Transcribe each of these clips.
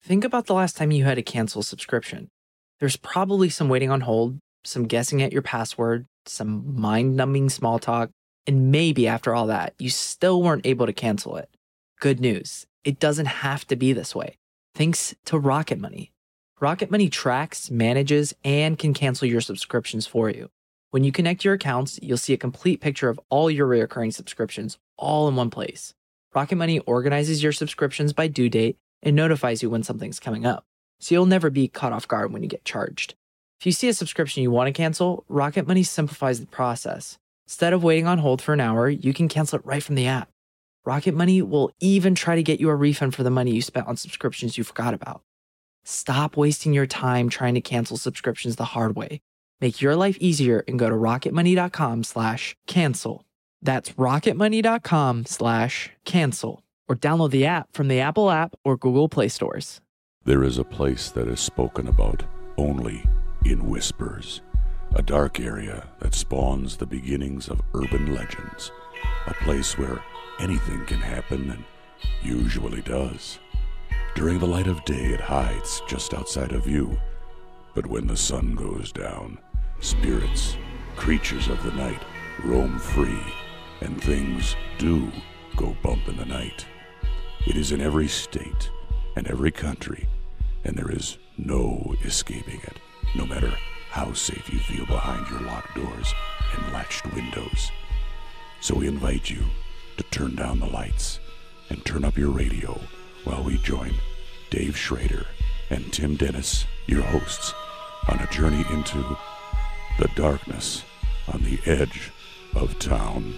Think about the last time you had to cancel a subscription. There's probably some waiting on hold, some guessing at your password, some mind numbing small talk, and maybe after all that, you still weren't able to cancel it. Good news, it doesn't have to be this way. Thanks to Rocket Money. Rocket Money tracks, manages, and can cancel your subscriptions for you. When you connect your accounts, you'll see a complete picture of all your recurring subscriptions all in one place. Rocket Money organizes your subscriptions by due date and notifies you when something's coming up, so you'll never be caught off guard when you get charged. If you see a subscription you want to cancel, Rocket Money simplifies the process. Instead of waiting on hold for an hour, you can cancel it right from the app. Rocket Money will even try to get you a refund for the money you spent on subscriptions you forgot about. Stop wasting your time trying to cancel subscriptions the hard way. Make your life easier and go to rocketmoney.com/cancel. That's rocketmoney.com/cancel. Or download the app from the Apple app or Google Play stores. There is a place that is spoken about only in whispers. A dark area that spawns the beginnings of urban legends. A place where anything can happen and usually does. During the light of day, it hides just outside of view. But when the sun goes down, spirits, creatures of the night, roam free, and things do go bump in the night. It is in every state and every country, and there is no escaping it, no matter how safe you feel behind your locked doors and latched windows. So we invite you to turn down the lights and turn up your radio while we join Dave Schrader and Tim Dennis, your hosts, on a journey into the darkness on the edge of town.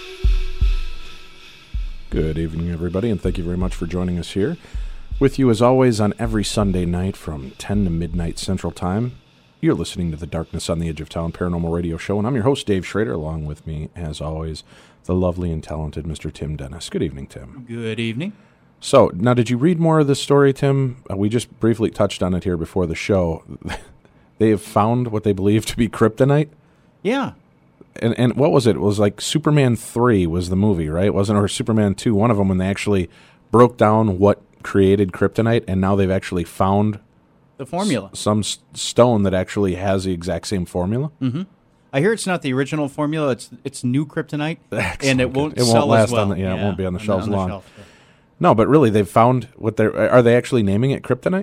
Good evening, everybody, and thank you very much for joining us here. With you, as always, on every Sunday night from 10 to midnight Central Time, you're listening to the Darkness on the Edge of Town Paranormal Radio Show, and I'm your host, Dave Schrader. Along with me, as always, the lovely and talented Mr. Tim Dennis. Good evening, Tim. Good evening. So, now, did you read more of this story, Tim? We just briefly touched on it here before the show. They have found what they believe to be kryptonite? Yeah. And what was it? It was like Superman 3 was the movie, right? Wasn't it? Or Superman 2, one of them, when they actually broke down what created kryptonite, and now they've actually found the formula. Some stone that actually has the exact same formula. Mm-hmm. I hear it's not the original formula. It's new kryptonite, Excellent. And it won't sell last as well. It won't be on the shelves long. Shelf, yeah. No, but really, they've found what they're. Are they actually naming it kryptonite?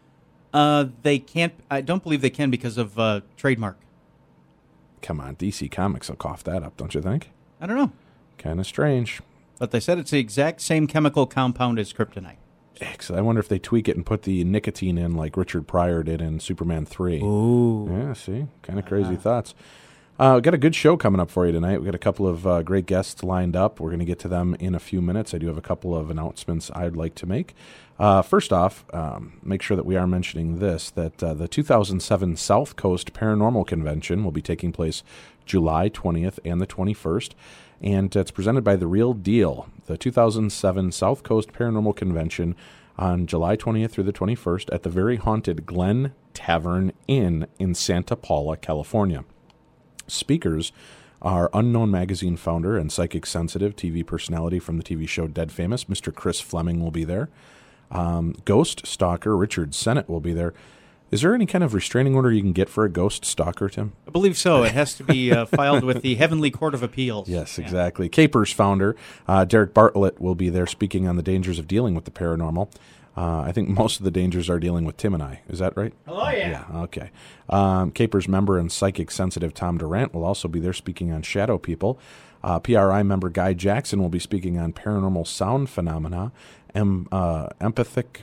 They can't. I don't believe they can because of trademark. Come on, DC Comics will cough that up, don't you think? I don't know. Kind of strange. But they said it's the exact same chemical compound as kryptonite. Excellent. I wonder if they tweak it and put the nicotine in like Richard Pryor did in Superman 3. Ooh. Yeah, see? Kind of crazy thoughts. We've got a good show coming up for you tonight. We've got a couple of great guests lined up. We're going to get to them in a few minutes. I do have a couple of announcements I'd like to make. First off, make sure that we are mentioning this, that the 2007 South Coast Paranormal Convention will be taking place July 20th and the 21st, and it's presented by The Real Deal. The 2007 South Coast Paranormal Convention on July 20th through the 21st at the very haunted Glen Tavern Inn in Santa Paula, California. Speakers are Unknown Magazine founder and psychic sensitive TV personality from the TV show Dead Famous, Mr. Chris Fleming, will be there. Ghost stalker Richard Sennett will be there. Is there any kind of restraining order you can get for a ghost stalker, Tim? I believe so. It has to be filed with the Heavenly Court of Appeals. Yes, exactly. Capers founder Derek Bartlett will be there speaking on the dangers of dealing with the paranormal. I think most of the dangers are dealing with Tim and I. Is that right? Oh, yeah. Yeah, okay. Capers member and psychic sensitive Tom Durant will also be there speaking on shadow people. PRI member Guy Jackson will be speaking on paranormal sound phenomena. Empathic.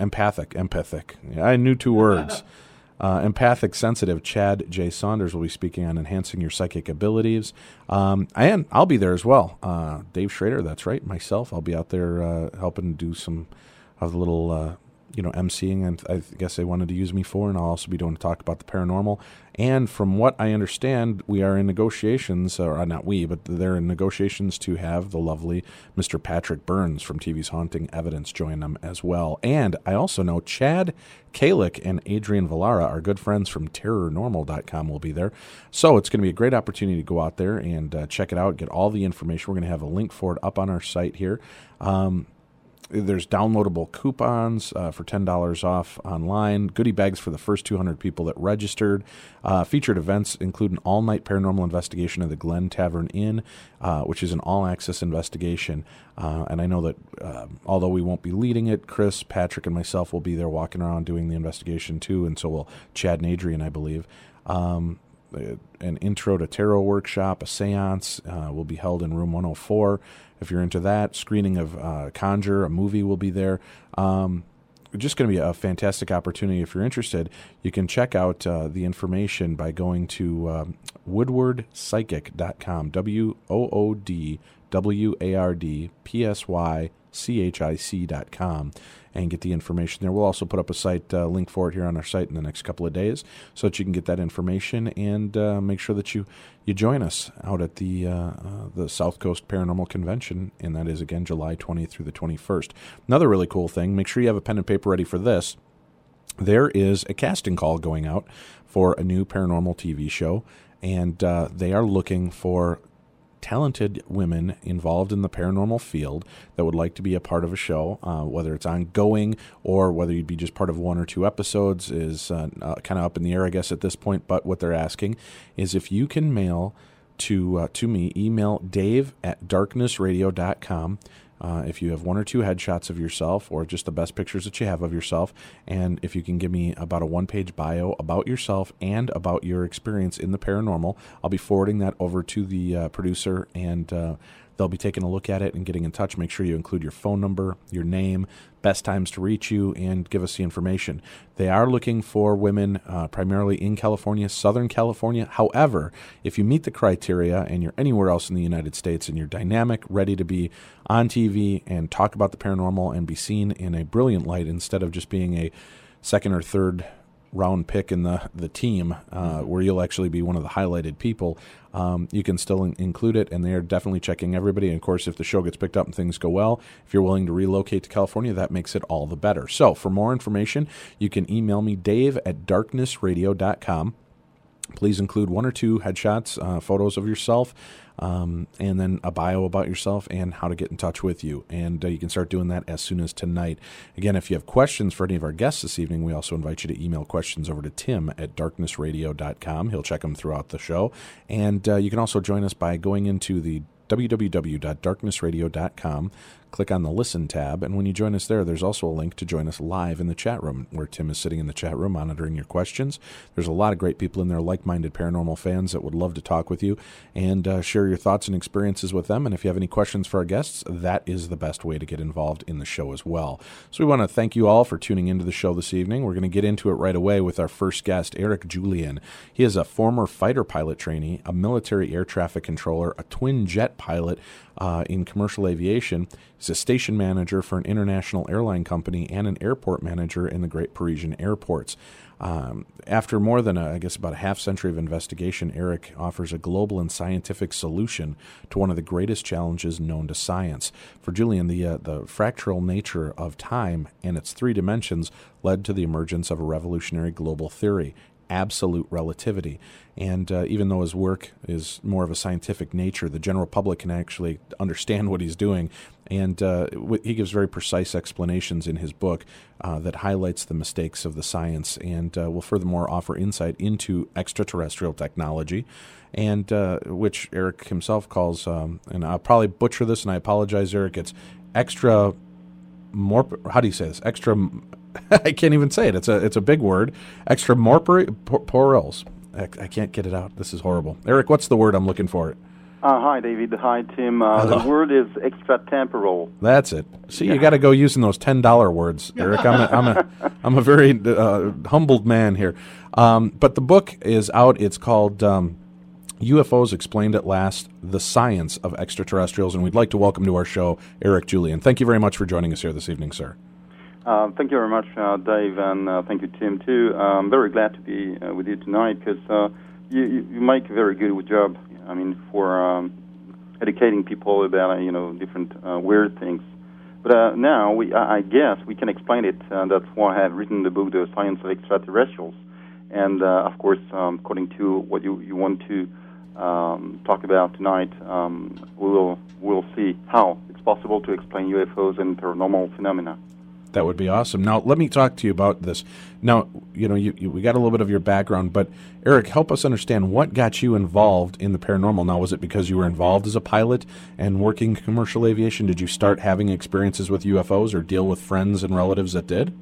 Yeah, I knew two words. Empathic sensitive Chad J. Saunders will be speaking on enhancing your psychic abilities. I'll be there as well. Dave Schrader, that's right, myself. I'll be out there helping do some of the little, emceeing, and I guess they wanted to use me for, and I'll also be doing a talk about the paranormal. And from what I understand, we are in negotiations, or not we, but they're in negotiations to have the lovely Mr. Patrick Burns from TV's Haunting Evidence join them as well. And I also know Chad Kalick and Adrian Villara, our good friends from TerrorNormal.com, will be there. So it's going to be a great opportunity to go out there and check it out, get all the information. We're going to have a link for it up on our site here. There's downloadable coupons for $10 off online, goodie bags for the first 200 people that registered. Featured events include an all-night paranormal investigation of the Glen Tavern Inn, which is an all-access investigation. And I know that although we won't be leading it, Chris, Patrick, and myself will be there walking around doing the investigation too, and so will Chad and Adrian, I believe. An intro to tarot workshop, a seance will be held in room 104. If you're into that, screening of Conjure, a movie will be there. Just going to be a fantastic opportunity. If you're interested, you can check out the information by going to woodwardpsychic.com, WOODWARDPSYCHIC.com, and get the information there. We'll also put up a site link for it here on our site in the next couple of days so that you can get that information and make sure that you join us out at the South Coast Paranormal Convention, and that is, again, July 20th through the 21st. Another really cool thing, make sure you have a pen and paper ready for this. There is a casting call going out for a new paranormal TV show, and they are looking for talented women involved in the paranormal field that would like to be a part of a show, whether it's ongoing or whether you'd be just part of one or two episodes is kind of up in the air, I guess, at this point. But what they're asking is if you can mail to me, email dave@darknessradio.com. If you have one or two headshots of yourself or just the best pictures that you have of yourself, and if you can give me about a one-page bio about yourself and about your experience in the paranormal, I'll be forwarding that over to the producer, and they'll be taking a look at it and getting in touch. Make sure you include your phone number, your name, best times to reach you, and give us the information. They are looking for women primarily in California, Southern California. However, if you meet the criteria and you're anywhere else in the United States and you're dynamic, ready to be on TV and talk about the paranormal and be seen in a brilliant light instead of just being a second or third round pick in the team where you'll actually be one of the highlighted people, you can still include it, and they're definitely checking everybody. And of course, if the show gets picked up and things go well, if you're willing to relocate to California, that makes it all the better. So for more information, you can email me, dave@darknessradio.com. Please include one or two headshots, photos of yourself, and then a bio about yourself and how to get in touch with you. And you can start doing that as soon as tonight. Again, if you have questions for any of our guests this evening, we also invite you to email questions over to tim@darknessradio.com. He'll check them throughout the show. And you can also join us by going into the www.darknessradio.com. Click on the Listen tab, and when you join us there, there's also a link to join us live in the chat room, where Tim is sitting in the chat room monitoring your questions. There's a lot of great people in there, like-minded paranormal fans that would love to talk with you and share your thoughts and experiences with them. And if you have any questions for our guests, that is the best way to get involved in the show as well. So we want to thank you all for tuning into the show this evening. We're going to get into it right away with our first guest, Eric Julian. He is a former fighter pilot trainee, a military air traffic controller, a twin jet pilot in commercial aviation. He's a station manager for an international airline company and an airport manager in the Great Parisian airports. After more than, about a half century of investigation, Eric offers a global and scientific solution to one of the greatest challenges known to science. For Julian, the fractal nature of time and its three dimensions led to the emergence of a revolutionary global theory, absolute relativity. And even though his work is more of a scientific nature, the general public can actually understand what he's doing. And he gives very precise explanations in his book that highlights the mistakes of the science and will furthermore offer insight into extraterrestrial technology, and which Eric himself calls, and I'll probably butcher this, and I apologize, Eric, it's extra more, how do you say this? Extra, I can't even say it. It's a big word. Extracorporeals. I can't get it out. This is horrible. Eric, what's the word I'm looking for? Hi, David. Hi, Tim. The word is extratemporal. That's it. See, you got to go using those $10 words, Eric. I'm a very humbled man here. But the book is out. It's called UFOs Explained at Last: The Science of Extraterrestrials, and we'd like to welcome to our show Eric Julian. Thank you very much for joining us here this evening, sir. Thank you very much, Dave, and thank you, Tim, too. I'm very glad to be with you tonight because you make a very good job, for educating people about, different weird things. But now, I guess we can explain it. That's why I have written the book, The Science of Extraterrestrials. And, of course, according to what you want to talk about tonight, we'll see how it's possible to explain UFOs and paranormal phenomena. That would be awesome. Now, let me talk to you about this. Now, we got a little bit of your background, but Eric, help us understand what got you involved in the paranormal. Now, was it because you were involved as a pilot and working commercial aviation? Did you start having experiences with UFOs or deal with friends and relatives that did?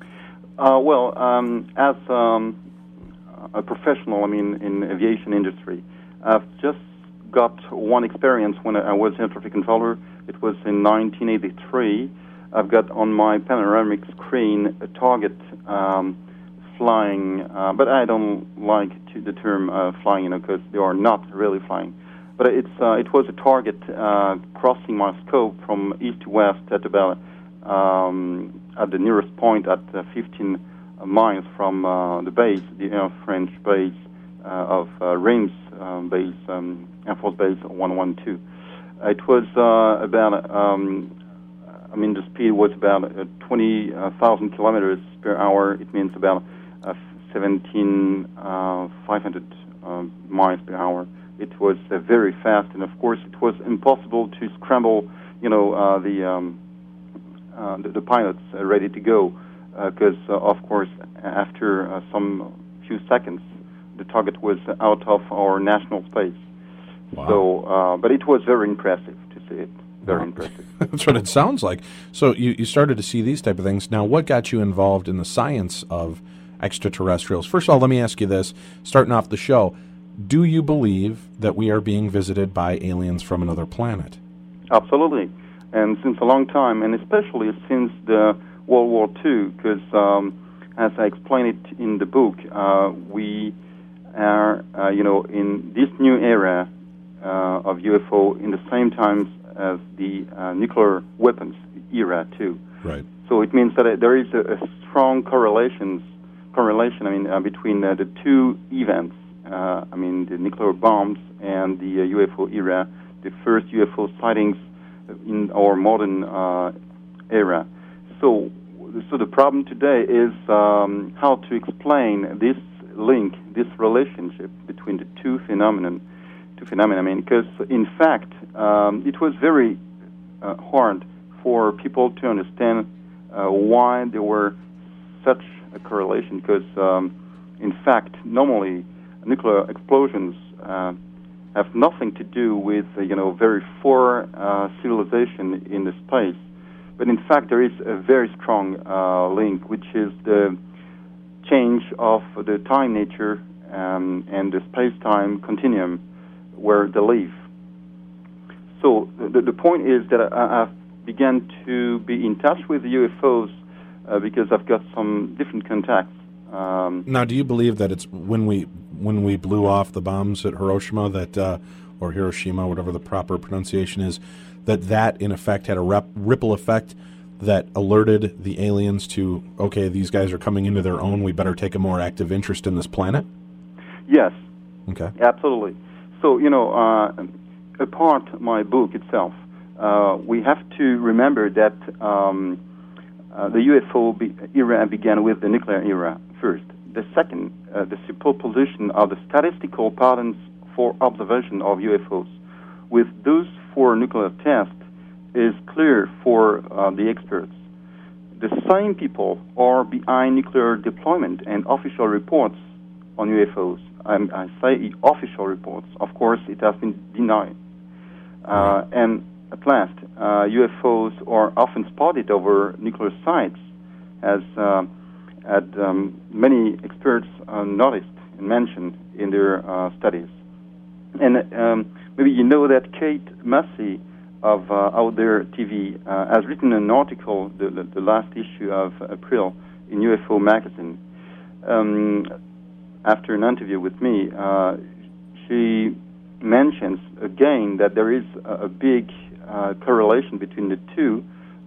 As a professional, in aviation industry, I've just got one experience when I was air traffic controller. It was in 1983. I've got on my panoramic screen a target flying, but I don't like the term flying, because they are not really flying. But it was a target crossing my scope from east to west at about at the nearest point at 15 miles from the base, the Air French base of Reims base, Air Force Base 112. It was about the speed was about 20,000 kilometers per hour. It means about 17,500 miles per hour. It was very fast, and of course, it was impossible to scramble. The pilots ready to go, because of course, after some few seconds, the target was out of our national space. Wow. So, but it was very impressive to see it. Very impressive. That's what it sounds like. So you started to see these type of things. Now, what got you involved in the science of extraterrestrials? First of all, let me ask you this, starting off the show. Do you believe that we are being visited by aliens from another planet? Absolutely. And since a long time, and especially since the World War II, because as I explain it in the book, we are, in this new era of UFO in the same time as the nuclear weapons era too. Right. So it means that there is a strong correlation between the two events. The nuclear bombs and the UFO era, the first UFO sightings in our modern era. So the problem today is how to explain this link, this relationship between the two phenomena. Because in fact, it was very hard for people to understand why there were such a correlation. Because in fact, normally nuclear explosions have nothing to do with very far civilization in the space. But in fact, there is a very strong link, which is the change of the time nature and the space-time continuum where they live. So the point is that I've began to be in touch with UFOs because I've got some different contacts. Now, do you believe that it's when we blew off the bombs at Hiroshima or Hiroshima, whatever the proper pronunciation is, that in effect had a ripple effect that alerted the aliens to, okay, these guys are coming into their own, we better take a more active interest in this planet? Yes. Okay. Absolutely. So, apart my book itself, we have to remember that the UFO era began with the nuclear era first. The second, the superposition of the statistical patterns for observation of UFOs with those for nuclear tests is clear for the experts. The same people are behind nuclear deployment and official reports on UFOs. I say official reports. Of course, it has been denied. And at last, UFOs are often spotted over nuclear sites, as many experts noticed and mentioned in their studies. And maybe you know that Kate Massey of Out There TV has written an article, the last issue of April, in UFO magazine. After an interview with me, she mentions again that there is a big correlation between the two,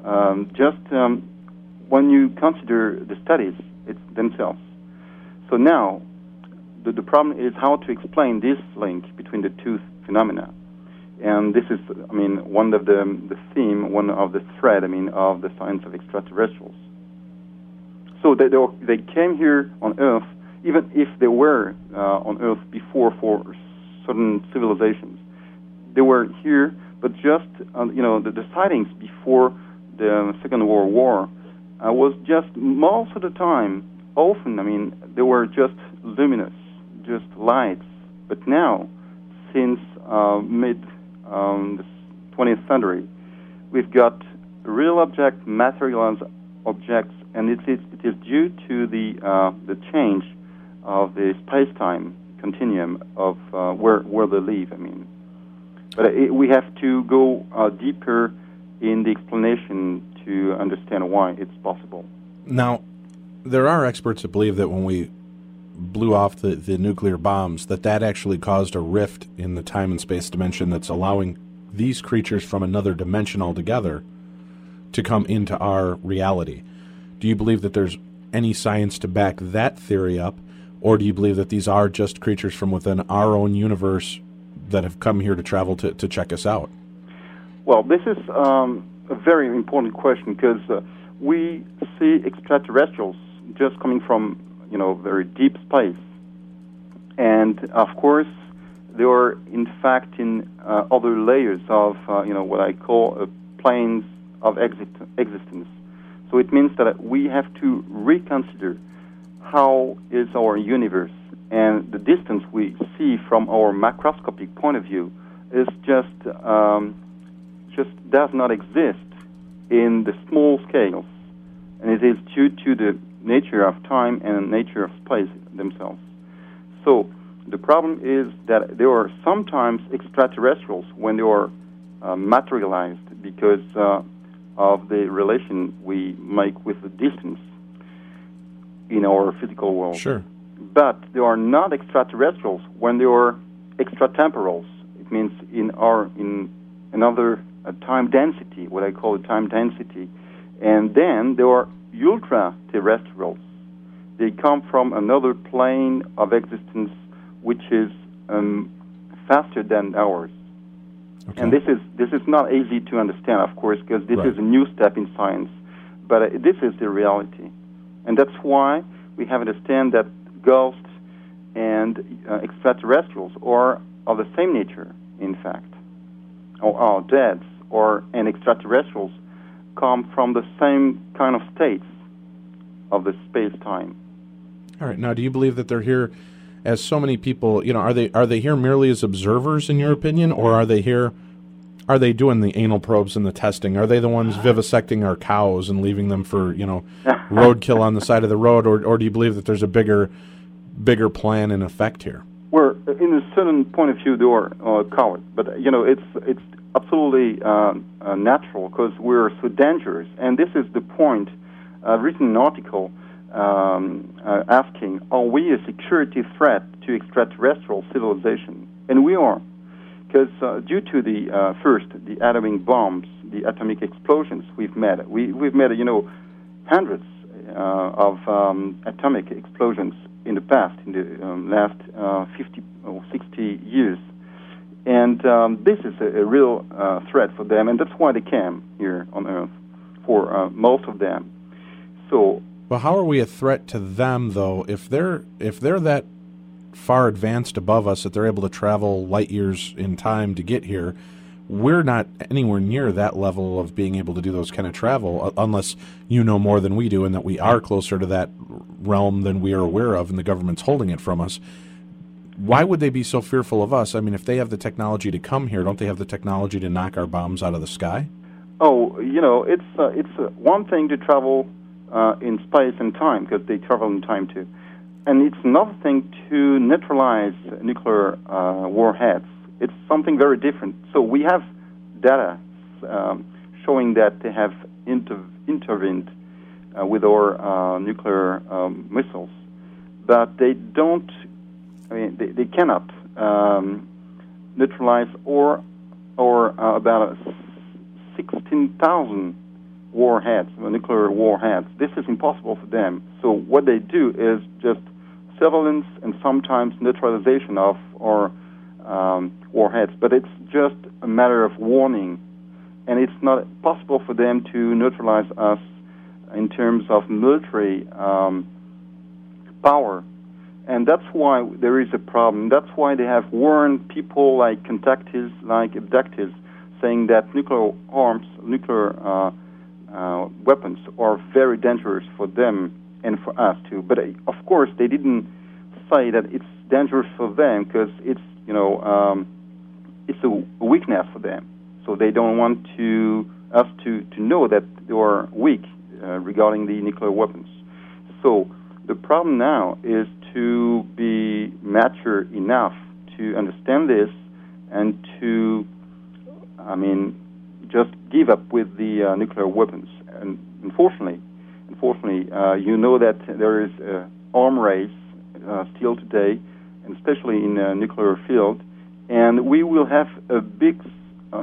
when you consider the studies themselves. So now, the problem is how to explain this link between the two phenomena. And this is, one of the theme, one of the thread, of the science of extraterrestrials. So they came here on Earth, even if they were on Earth before for certain civilizations. They were here, but just the sightings before the Second World War was just most of the time. Often, they were just luminous, just lights. But now, since mid the 20th century, we've got real objects, materialized objects, and it is due to the change of the space-time continuum of where they live. But we have to go deeper in the explanation to understand why it's possible. Now, there are experts that believe that when we blew off the nuclear bombs, that actually caused a rift in the time and space dimension that's allowing these creatures from another dimension altogether to come into our reality. Do you believe that there's any science to back that theory up, or do you believe that these are just creatures from within our own universe that have come here to travel to check us out? Well, this is a very important question because we see extraterrestrials just coming from, very deep space. And, of course, they are, in fact, in other layers of, what I call planes of existence. So it means that we have to reconsider how is our universe, and the distance we see from our macroscopic point of view is just does not exist in the small scales, and it is due to the nature of time and nature of space themselves. So the problem is that there are sometimes extraterrestrials when they are materialized because of the relation we make with the distance in our physical world. Sure. But they are not extraterrestrials when they are extratemporals. It means in another time density, what I call a time density. And then there are ultra-terrestrials. They come from another plane of existence which is faster than ours. Okay. And this is not easy to understand, of course, because this is a new step in science. But this is the reality. And that's why we have to understand that ghosts and extraterrestrials are of the same nature, in fact. Or dead and extraterrestrials come from the same kind of states of the space-time. All right. Now, do you believe that they're here, as so many people, are they here merely as observers, in your opinion, or are they here? Are they doing the anal probes and the testing? Are they the ones vivisecting our cows and leaving them for roadkill on the side of the road, or do you believe that there's a bigger plan in effect here? Well, in a certain point of view, they are cowards, but it's absolutely natural because we're so dangerous, and this is the point. I've written an article asking, are we a security threat to extraterrestrial civilization? And we are, because due to the atomic bombs, the atomic explosions we've made hundreds of atomic explosions in the past, in the last 50 or 60 years. And this is a real threat for them, and that's why they came here on Earth, for most of them. So, well, how are we a threat to them, though, if they're that far advanced above us that they're able to travel light years in time to get here? We're not anywhere near that level of being able to do those kind of travel, unless you know more than we do and that we are closer to that realm than we are aware of and the government's holding it from us. Why would they be so fearful of us? I mean, if they have the technology to come here, don't they have the technology to knock our bombs out of the sky? Oh, it's one thing to travel in space and time, because they travel in time too. And it's another thing to neutralize nuclear warheads. It's something very different. So we have data showing that they have intervened with our nuclear missiles, but they don't. They cannot neutralize or about 16,000 warheads, nuclear warheads. This is impossible for them. So what they do is just surveillance and sometimes neutralization of our warheads. But it's just a matter of warning, and it's not possible for them to neutralize us in terms of military power. And that's why there is a problem. That's why they have warned people like contactees, like abductees, saying that nuclear arms, nuclear weapons are very dangerous for them and for us too. But of course, they didn't say that it's dangerous for them because it's it's a weakness for them. So they don't want us to know that they are weak regarding the nuclear weapons. So the problem now is to be mature enough to understand this and to, just give up with the nuclear weapons. And unfortunately, you know that there is an arms race still today, and especially in the nuclear field, and we will have a big, a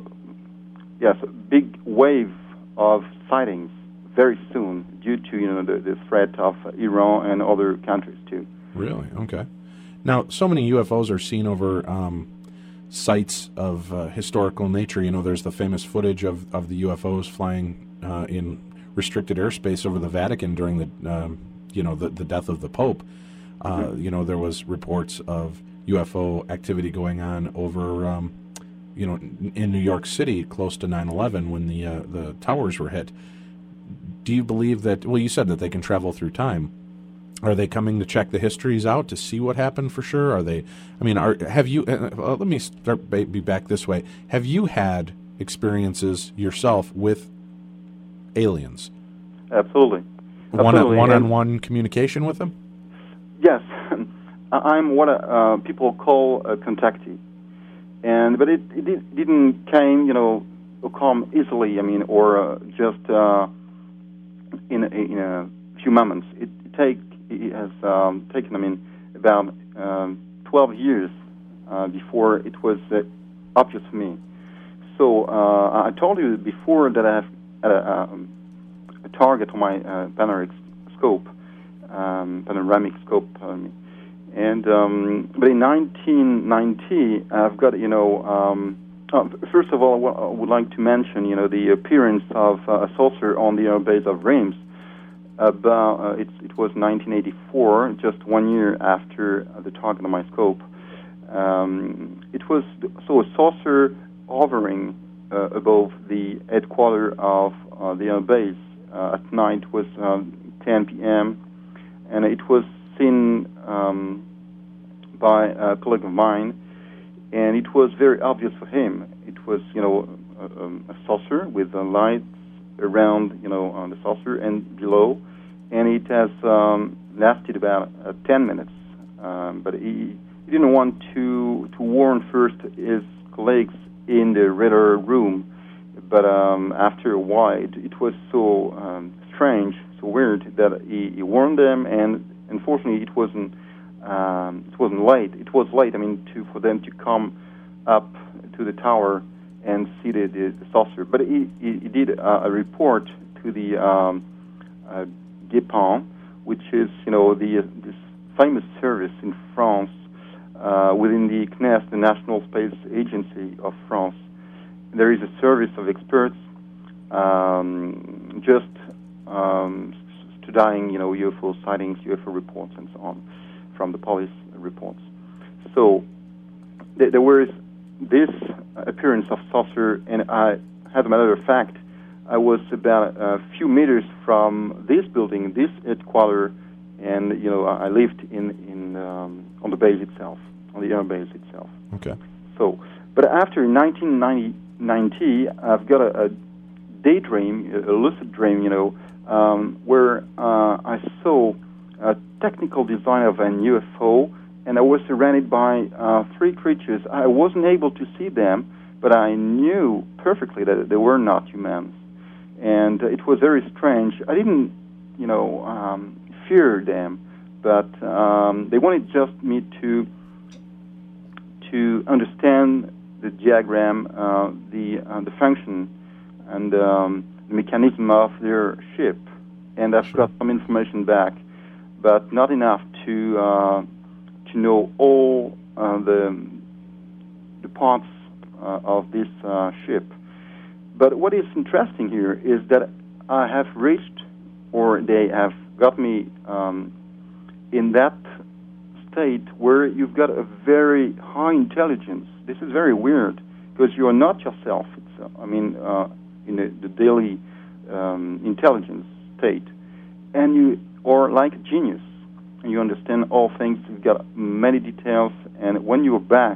big wave of sightings very soon due to the threat of Iran and other countries too. Really? Okay. Now, so many UFOs are seen over sites of historical nature. There's the famous footage of the UFOs flying in restricted airspace over the Vatican during the death of the Pope. There was reports of UFO activity going on over in New York City close to 9/11 when the towers were hit. Do you believe that? Well, you said that they can travel through time. Are they coming to check the histories out to see what happened for sure? Are they? Have you? Let me start be back this way. Have you had experiences yourself with aliens? Absolutely. One-on-one communication with them? Yes, I'm what people call a contactee, but it didn't come easily. Or just in a few moments. It has taken about 12 years before it was obvious for me. So I told you before that I have a target on my panoramic scope, and but in 1990 I've got first of all I would like to mention the appearance of a saucer on the base of Reims. It was 1984, just 1 year after the target on my scope. It was a saucer hovering above the headquarters of the base. At night was 10 p.m. and it was seen by a colleague of mine, and it was very obvious for him. It was a saucer with lights around on the saucer and below. And it has lasted about 10 minutes. But he didn't want to warn first his colleagues in the radar room. But after a while, it was so strange, so weird that he warned them. And unfortunately, it wasn't late. It was late. For them to come up to the tower and see the saucer. But he did a report to the GEPAN, which is this famous service in France within the CNES, the National Space Agency of France. There is a service of experts just studying UFO sightings, UFO reports, and so on from the police reports. So there was this appearance of saucer, and as a matter of fact, I was about a few meters from this building, this headquarters, and I lived on the base itself, on the air base itself. Okay. So, but after 1990, I've got a daydream, a lucid dream, where I saw a technical design of an UFO, and I was surrounded by three creatures. I wasn't able to see them, but I knew perfectly that they were not humans. And it was very strange. I didn't, fear them, but they wanted just me to understand the diagram, the function, and the mechanism of their ship. And I've got some information back, but not enough to know all the parts of this ship. But what is interesting here is that I have reached, or they have got me in that state where you've got a very high intelligence. This is very weird because you are not yourself. It's, in the daily intelligence state, and you are like a genius, and you understand all things. You've got many details, and when you're back,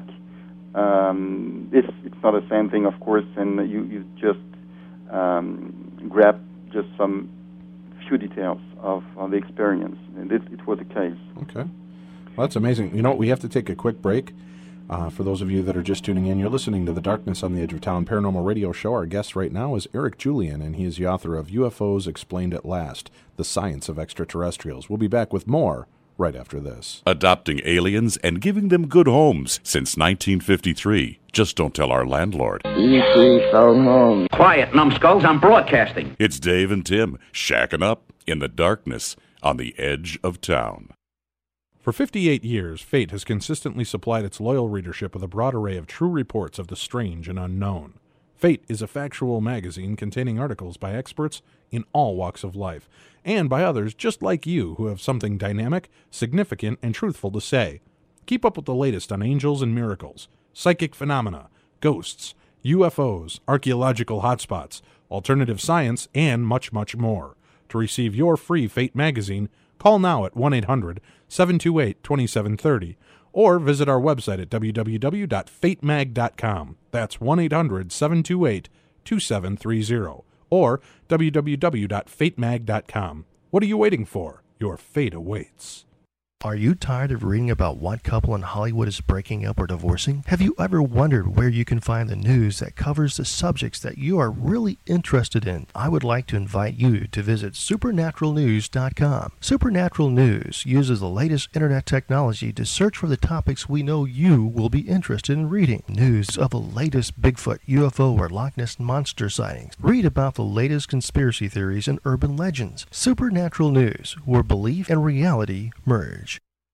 it's not the same thing, of course, and you just grab just some few details of the experience, and it was the case. Okay. Well, that's amazing. You know what? We have to take a quick break. For those of you that are just tuning in, you're listening to the Darkness on the Edge of Town Paranormal Radio Show. Our guest right now is Eric Julian, and he is the author of UFOs Explained at Last, The Science of Extraterrestrials. We'll be back with more right after this. Adopting aliens and giving them good homes since 1953. Just don't tell our landlord. E.T. phone home. Quiet, numbskulls, I'm broadcasting. It's Dave and Tim shacking up in the darkness on the edge of town. For 58 years, Fate has consistently supplied its loyal readership with a broad array of true reports of the strange and unknown. Fate is a factual magazine containing articles by experts in all walks of life, and by others just like you who have something dynamic, significant, and truthful to say. Keep up with the latest on angels and miracles, psychic phenomena, ghosts, UFOs, archaeological hotspots, alternative science, and much, much more. To receive your free Fate magazine, call now at 1-800-728-2730 or visit our website at www.fatemag.com. That's 1-800-728-2730 or www.fatemag.com. What are you waiting for? Your fate awaits. Are you tired of reading about what couple in Hollywood is breaking up or divorcing? Have you ever wondered where you can find the news that covers the subjects that you are really interested in? I would like to invite you to visit supernaturalnews.com. Supernatural News uses the latest internet technology to search for the topics we know you will be interested in reading. News of the latest Bigfoot, UFO, or Loch Ness Monster sightings. Read about the latest conspiracy theories and urban legends. Supernatural News, where belief and reality merge.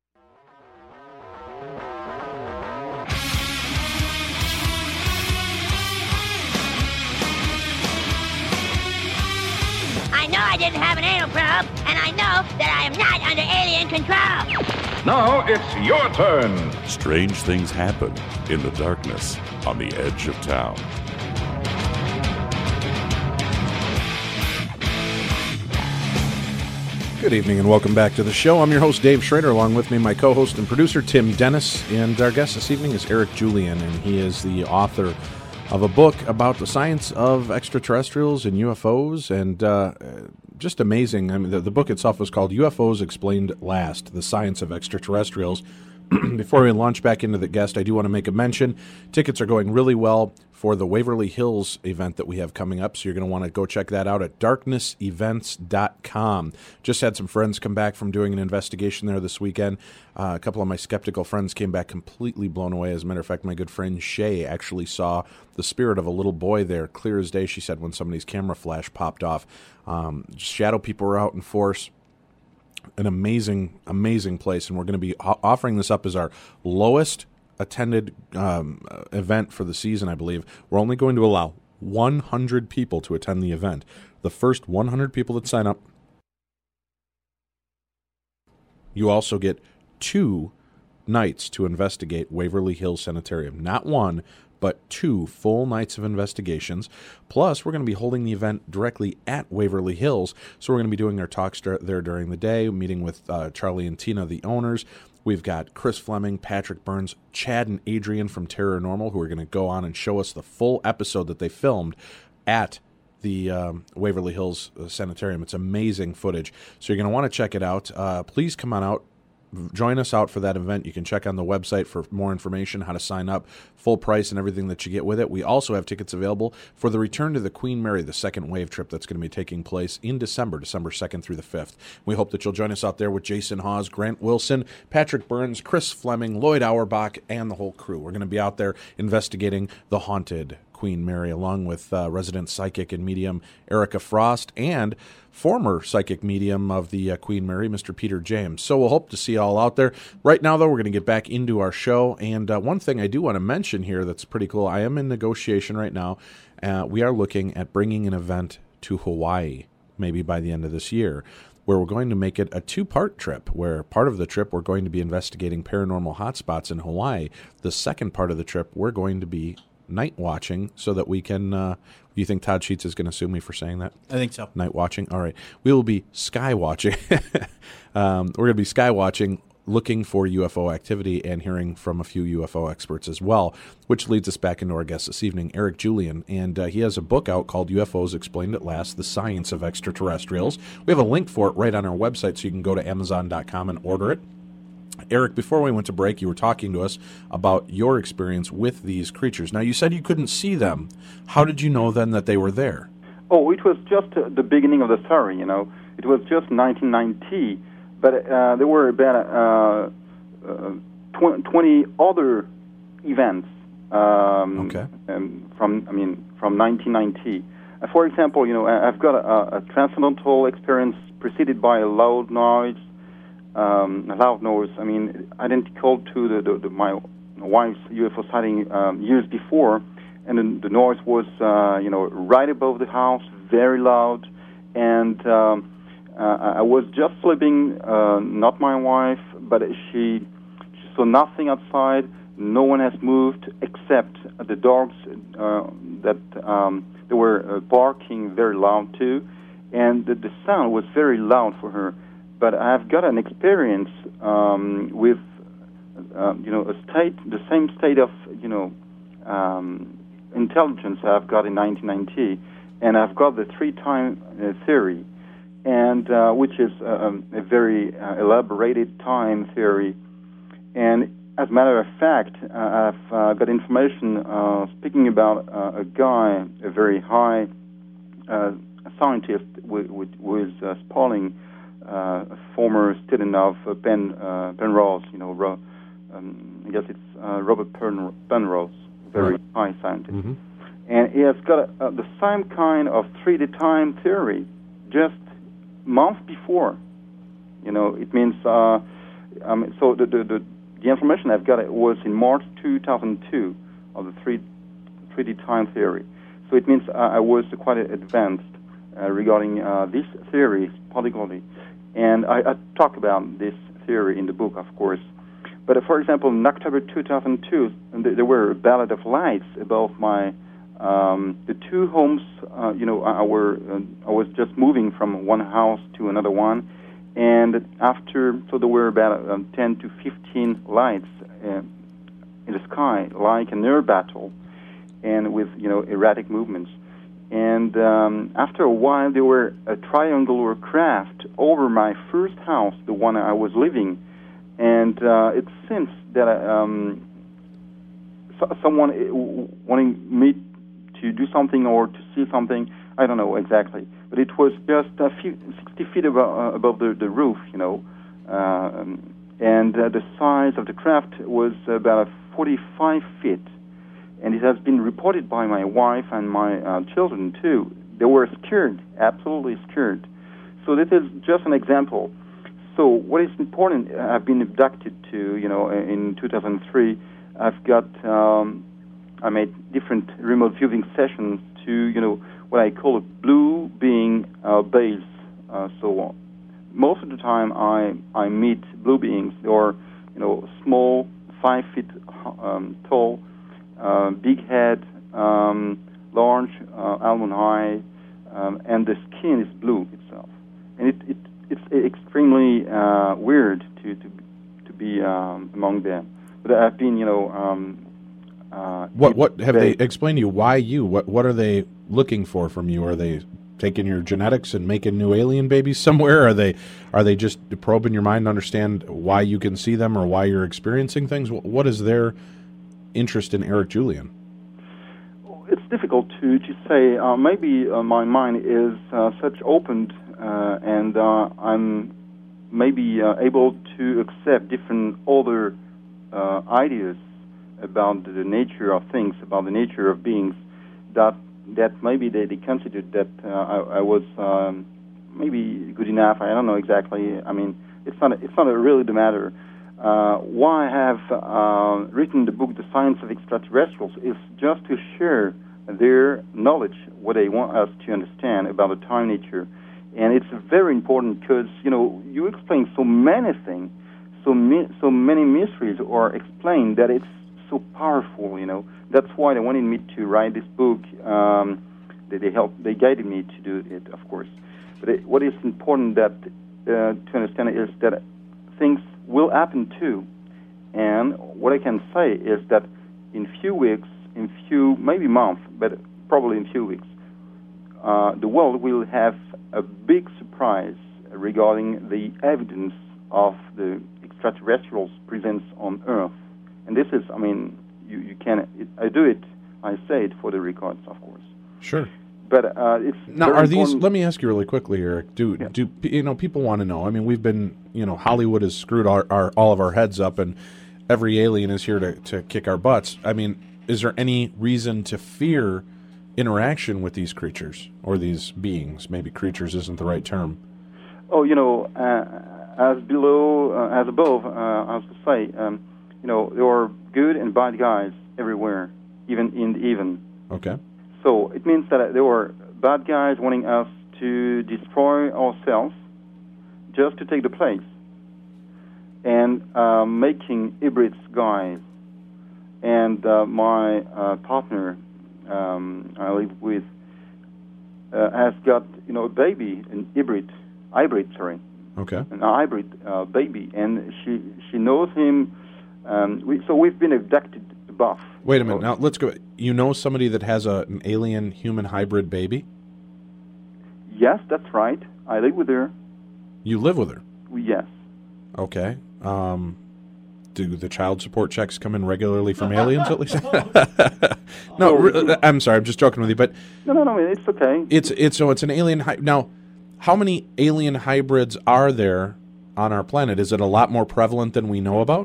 I know I didn't have an anal probe, and I know that I am not under alien control. Now it's your turn. Strange things happen in the darkness on the edge of town. Good evening and welcome back to the show. I'm your host, Dave Schrader. Along with me, my co-host and producer, Tim Dennis. And our guest this evening is Eric Julian, and he is the author of a book about the science of extraterrestrials and UFOs, and just amazing. I mean, the book itself was called UFOs Explained Last, The Science of Extraterrestrials. Before we launch back into the guest, I do want to make a mention. Tickets are going really well for the Waverly Hills event that we have coming up, so you're going to want to go check that out at darknessevents.com. Just had some friends come back from doing an investigation there this weekend. A couple of my skeptical friends came back completely blown away. As a matter of fact, my good friend Shay actually saw the spirit of a little boy there, clear as day, she said, when somebody's camera flash popped off. Shadow people were out in force. An amazing, amazing place, and we're going to be offering this up as our lowest attended event for the season, I believe. We're only going to allow 100 people to attend the event. The first 100 people that sign up, you also get 2 nights to investigate Waverly Hills Sanitarium. Not 1, but 2 full nights of investigations. Plus, we're going to be holding the event directly at Waverly Hills, so we're going to be doing our talks there during the day, meeting with Charlie and Tina, the owners. We've got Chris Fleming, Patrick Burns, Chad and Adrian from Terror Normal, who are going to go on and show us the full episode that they filmed at the Waverly Hills Sanitarium. It's amazing footage, so you're going to want to check it out. Please come on out. Join us out for that event. You can check on the website for more information, how to sign up, full price, and everything that you get with it. We also have tickets available for the return to the Queen Mary, the second wave trip that's going to be taking place in December 2nd through the 5th. We hope that you'll join us out there with Jason Hawes, Grant Wilson, Patrick Burns, Chris Fleming, Lloyd Auerbach, and the whole crew. We're going to be out there investigating the haunted Queen Mary, along with resident psychic and medium Erica Frost and former psychic medium of the Queen Mary, Mr. Peter James. So we'll hope to see you all out there. Right now, though, we're going to get back into our show. And one thing I do want to mention here that's pretty cool, I am in negotiation right now. We are looking at bringing an event to Hawaii, maybe by the end of this year. where we're going to make it a 2-part trip, where part of the trip we're going to be investigating paranormal hotspots in Hawaii. The second part of the trip, we're going to be night watching so that we can, do you think Todd Sheets is going to sue me for saying that? I think so. Night watching? All right. We will be sky watching. We're going to be sky watching, looking for UFO activity and hearing from a few UFO experts as well, which leads us back into our guest this evening, Eric Julian. And he has a book out called UFOs Explained at Last, The Science of Extraterrestrials. We have a link for it right on our website, so you can go to Amazon.com and order it. Eric, before we went to break, you were talking to us about your experience with these creatures. Now, you said you couldn't see them. How did you know then that they were there? Oh, it was just the beginning of the story, you know. It was just 1990, but there were about 20 other events from 1990. For example, you know, I've got a transcendental experience preceded by a loud noise. I mean, identical to my wife's UFO sighting years before, and then the noise was, right above the house, very loud, and I was just sleeping, not my wife, but she saw nothing outside. No one has moved except the dogs that they were barking very loud too, and the sound was very loud for her. But I've got an experience with, the same state of, intelligence I've got in 1990, and I've got the 3-time theory, and which is a very elaborated time theory. And as a matter of fact, I've got information speaking about a guy, a very high scientist, who is Spaulding. A former student of Penrose, I guess it's Robert Penrose, very high scientist. Mm-hmm. And he has got the same kind of 3D time theory just months before. You know, it means, so the information I've got was in March 2002 of the 3D time theory. So it means I was quite advanced regarding this theory particularly. And I talk about this theory in the book, of course. But for example, in October 2002, there were a ballad of lights above my the 2 homes. I was just moving from one house to another one, and so there were about 10 to 15 lights in the sky, like an air battle, and with erratic movements. And after a while, there were a triangular craft over my first house, the one I was living. And it seems that someone wanting me to do something or to see something, I don't know exactly. But it was just 60 feet above the roof, and the size of the craft was about 45 feet. And it has been reported by my wife and my children, too. They were scared, absolutely scared. So this is just an example. So what is important, I've been abducted to, in 2003. I've got, I made different remote viewing sessions to, what I call a blue being base. So most of the time I meet blue beings. They are, small, 5 feet tall, big head, large, almond eye, and the skin is blue itself. And it's extremely weird to be among them. But I've been, what have they explained to you? Why you? What are they looking for from you? Are they taking your genetics and making new alien babies somewhere? Are they just probing your mind to understand why you can see them or why you're experiencing things? What is their interest in Eric Julian? It's difficult to say. Maybe my mind is such opened, and I'm maybe able to accept different other ideas about the nature of things, about the nature of beings, that maybe they considered that I was maybe good enough. I don't know exactly. I mean, it's not really the matter. Why I have written the book, The Science of Extraterrestrials, is just to share their knowledge, what they want us to understand about the time nature. And it's very important because, you explain so many things, so many mysteries are explained that it's so powerful, That's why they wanted me to write this book. They guided me to do it, of course. But what is important to understand is that things will happen too. And what I can say is that in few weeks, maybe months, but probably in few weeks, the world will have a big surprise regarding the evidence of the extraterrestrials' presence on Earth. And this is, you can. I say it for the records, of course. Sure. But it's now. Are these? important. Let me ask you really quickly, Eric. Do people want to know? We've been, Hollywood has screwed all of our heads up, and every alien is here to kick our butts. Is there any reason to fear interaction with these creatures or these beings? Maybe creatures isn't the right term. Oh, as above, as to say, there are good and bad guys everywhere, even in the even. Okay. So it means that there are bad guys wanting us to destroy ourselves just to take the place, and making hybrids guys. And my partner I live with has got a baby, an hybrid. Okay. An hybrid baby, and she knows him. So we've been abducted above. Wait a minute. Now let's go. You know somebody that has an alien human hybrid baby? Yes, that's right. I live with her. You live with her? Yes. Okay. Do the child support checks come in regularly from aliens at least? No, I'm sorry. I'm just joking with you, but no. It's okay. It's an alien. Now, how many alien hybrids are there on our planet? Is it a lot more prevalent than we know about?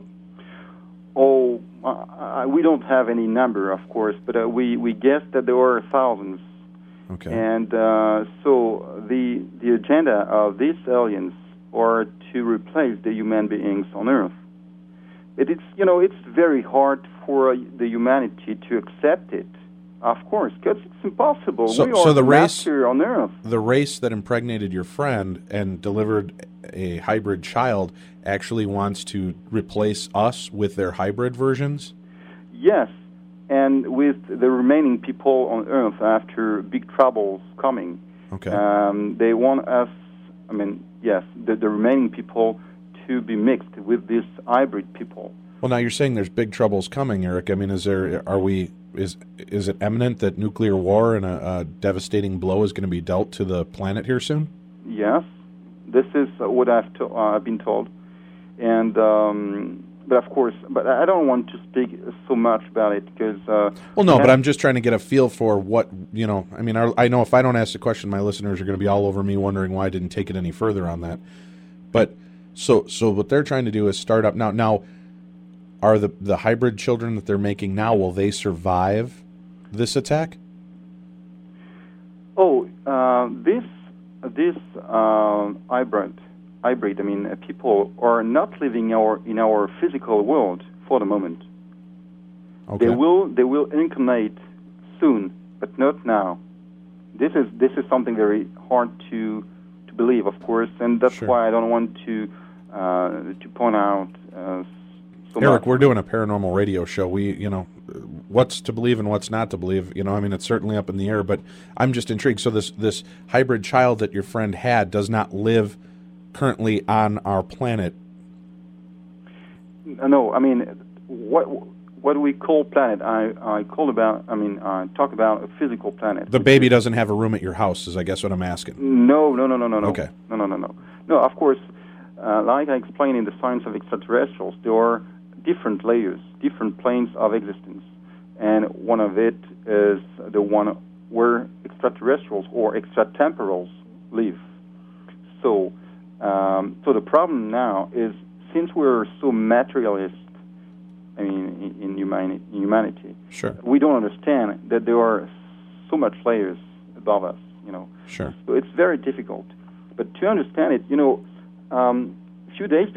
Oh, we don't have any number, of course, but we guess that there are thousands. Okay. And so the agenda of these aliens are to replace the human beings on Earth. It's very hard for the humanity to accept it, of course, because it's impossible. We are the master on Earth. The race that impregnated your friend and delivered a hybrid child actually wants to replace us with their hybrid versions? Yes, and with the remaining people on Earth after big troubles coming. Okay. They want us, the remaining people to be mixed with these hybrid people. Well, now you're saying there's big troubles coming, Eric. Is it imminent that nuclear war and a devastating blow is going to be dealt to the planet here soon? Yes, this is what I've been told, and but of course, I don't want to speak so much about it because. But I'm just trying to get a feel for what I know if I don't ask the question, my listeners are going to be all over me wondering why I didn't take it any further on that, but. So what they're trying to do is start up now. Now, are the hybrid children that they're making now, will they survive this attack? Oh, this hybrid. People are not living in our physical world for the moment. Okay. They will incarnate soon, but not now. This is something very hard to believe, of course, and that's why I don't want to point out so Eric, much. We're doing a paranormal radio show. What's to believe and what's not to believe, it's certainly up in the air, but I'm just intrigued. So this hybrid child that your friend had does not live currently on our planet. No, what we call planet, I talk about a physical planet. The baby doesn't have a room at your house, is I guess what I'm asking. No. Okay. No, of course, like I explained in the Science of Extraterrestrials, there are different layers, different planes of existence. And one of it is the one where extraterrestrials or extratemporals live. So the problem now is, since we're so materialist, in humanity, sure, we don't understand that there are so much layers above us, Sure. So it's very difficult. But to understand it, a few days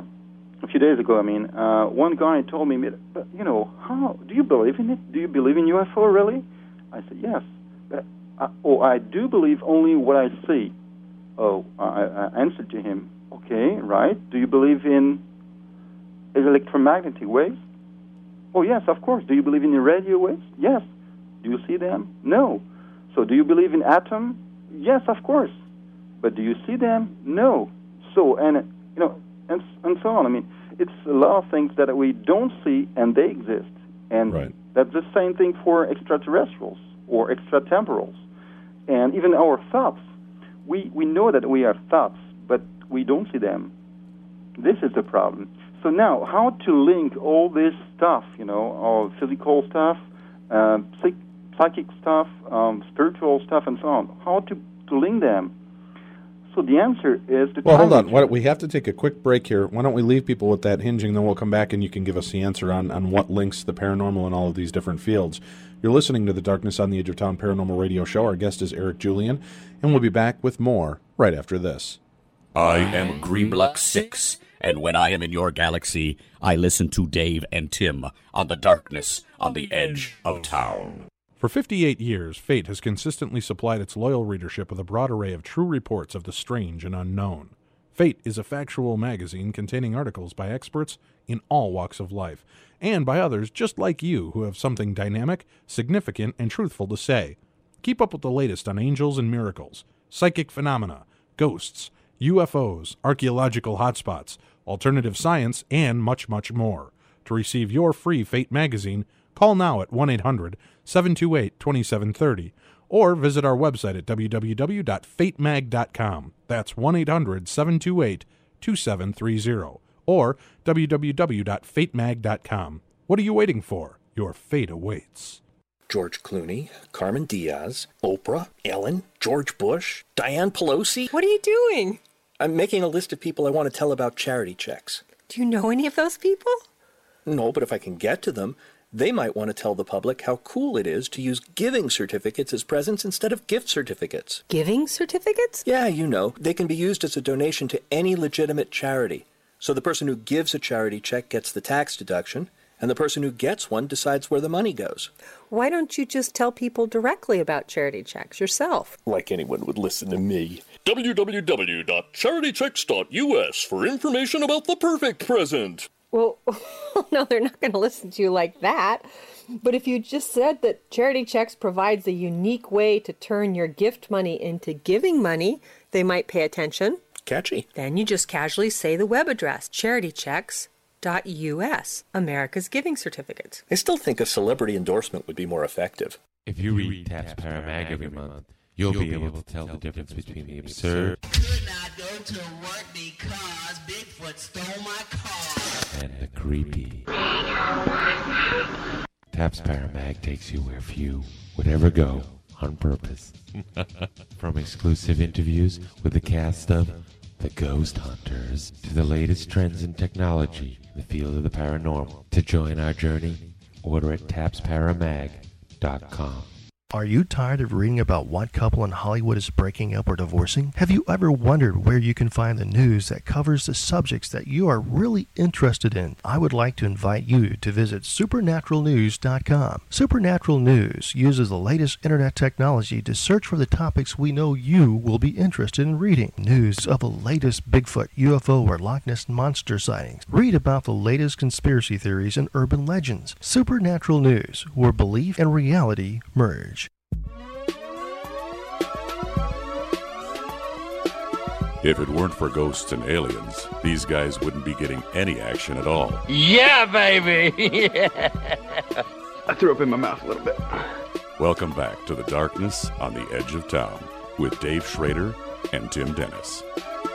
ago, one guy told me, but, how, do you believe in it? Do you believe in UFO, really? I said, yes. But I do believe only what I see. I answered to him, okay, right. Do you believe in electromagnetic waves? Oh, yes, of course. Do you believe in the radio waves? Yes. Do you see them? No. So do you believe in atoms? Yes, of course. But do you see them? No. So, and so on. I mean, it's a lot of things that we don't see, and they exist. And that's the same thing for extraterrestrials or extratemporals. And even our thoughts. We know that we have thoughts, but we don't see them. This is the problem. So now, how to link all this stuff, all physical stuff, psychic stuff, spiritual stuff, and so on, how to link them? So the answer is the Well, hold on. We have to take a quick break here. Why don't we leave people with that hinging, then we'll come back and you can give us the answer on what links the paranormal in all of these different fields. You're listening to the Darkness on the Edge of Town Paranormal Radio Show. Our guest is Eric Julian, and we'll be back with more right after this. I am Greenblock 6, and when I am in your galaxy, I listen to Dave and Tim on the Darkness on the Edge of Town. For 58 years, Fate has consistently supplied its loyal readership with a broad array of true reports of the strange and unknown. Fate is a factual magazine containing articles by experts in all walks of life, and by others just like you who have something dynamic, significant, and truthful to say. Keep up with the latest on angels and miracles, psychic phenomena, ghosts, UFOs, archaeological hotspots, alternative science, and much, much more. To receive your free Fate magazine, call now at 1-800-728-2730 or visit our website at www.fatemag.com. That's 1-800-728-2730 or www.fatemag.com. What are you waiting for? Your fate awaits. George Clooney, Carmen Diaz, Oprah, Ellen, George Bush, Diane Pelosi. What are you doing? I'm making a list of people I want to tell about charity checks. Do you know any of those people? No, but if I can get to them, they might want to tell the public how cool it is to use giving certificates as presents instead of gift certificates. Giving certificates? Yeah, they can be used as a donation to any legitimate charity. So the person who gives a charity check gets the tax deduction, and the person who gets one decides where the money goes. Why don't you just tell people directly about charity checks yourself? Like anyone would listen to me. www.charitychecks.us for information about the perfect present. Well, no, they're not going to listen to you like that. But if you just said that Charity Checks provides a unique way to turn your gift money into giving money, they might pay attention. Catchy. Then you just casually say the web address, charitychecks.us, America's Giving Certificates. I still think a celebrity endorsement would be more effective. If you read Taps Paramag every month, you'll be able to tell the difference between the absurd could not go to work because Bigfoot stole my car. And the creepy. Taps Paramag takes you where few would ever go on purpose. From exclusive interviews with the cast of The Ghost Hunters to the latest trends in technology in the field of the paranormal. To join our journey, order at tapsparamag.com. Are you tired of reading about what couple in Hollywood is breaking up or divorcing? Have you ever wondered where you can find the news that covers the subjects that you are really interested in? I would like to invite you to visit supernaturalnews.com. Supernatural News uses the latest internet technology to search for the topics we know you will be interested in reading. News of the latest Bigfoot, UFO, or Loch Ness Monster sightings. Read about the latest conspiracy theories and urban legends. Supernatural News, where belief and reality merge. If it weren't for ghosts and aliens, these guys wouldn't be getting any action at all. Yeah, baby! Yeah. I threw up in my mouth a little bit. Welcome back to the Darkness on the Edge of Town with Dave Schrader and Tim Dennis.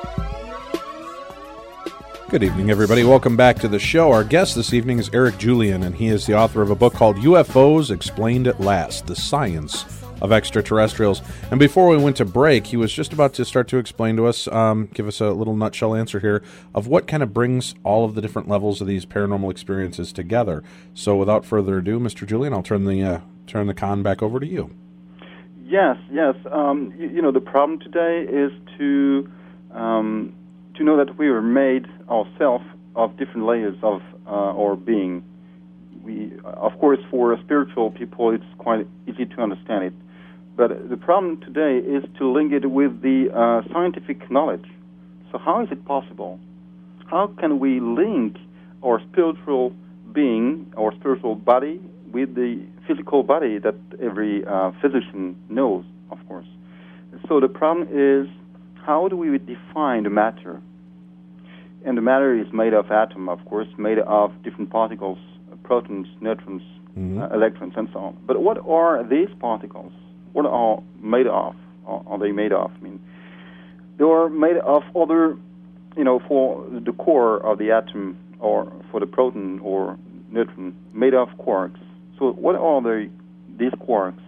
Good evening, everybody. Welcome back to the show. Our guest this evening is Eric Julian, and he is the author of a book called UFOs Explained at Last, The Science of Extraterrestrials. And before we went to break, he was just about to start to explain to us, give us a little nutshell answer here of what kind of brings all of the different levels of these paranormal experiences together. So without further ado, Mr. Julian, I'll turn the con back over to you. Yes. The problem today is to know that we were made ourselves of different layers of our being. Of course, for spiritual people, it's quite easy to understand it. But the problem today is to link it with the scientific knowledge. So how is it possible? How can we link our spiritual being, our spiritual body, with the physical body that every physician knows, of course? So the problem is, how do we define the matter? And the matter is made of atom, of course, made of different particles, protons, neutrons, electrons, and so on. But what are these particles? What are made of? Are they made of? I mean, they are made of other, for the core of the atom, or for the proton or neutron, made of quarks. So what are these quarks?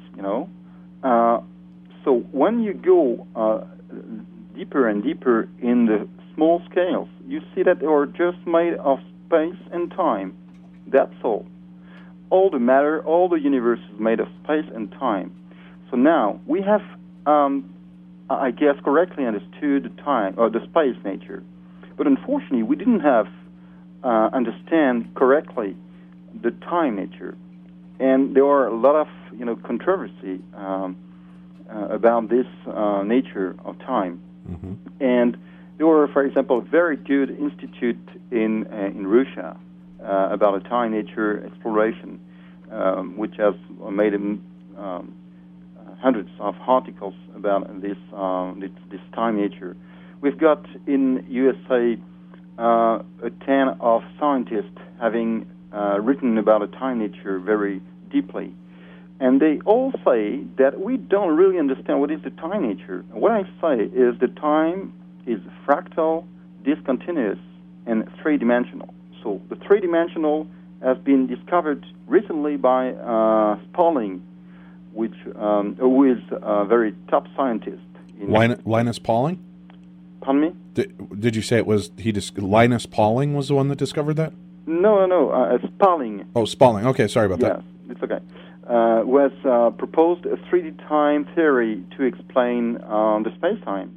So when you go deeper and deeper in the small scales, you see that they are just made of space and time. That's all. All the matter, all the universe is made of space and time. So now we have, I guess, correctly understood the time or the space nature, but unfortunately we didn't have understand correctly the time nature, and there are a lot of controversy about this nature of time. And there were, for example, a very good institute in Russia about a time nature exploration, which has made hundreds of articles about this time nature. We've got in USA a 10 of scientists having written about a time nature very deeply. And they all say that we don't really understand what is the time nature. And what I say is the time is fractal, discontinuous, and three-dimensional. So the three-dimensional has been discovered recently by Pauling, who is a very top scientist. Linus Pauling? Pardon me? Did you say it was Linus Pauling was the one that discovered that? No, it's Pauling. Oh, Pauling. Okay, sorry about that. Yes, it's okay. Who has proposed a 3D time theory to explain the space-time,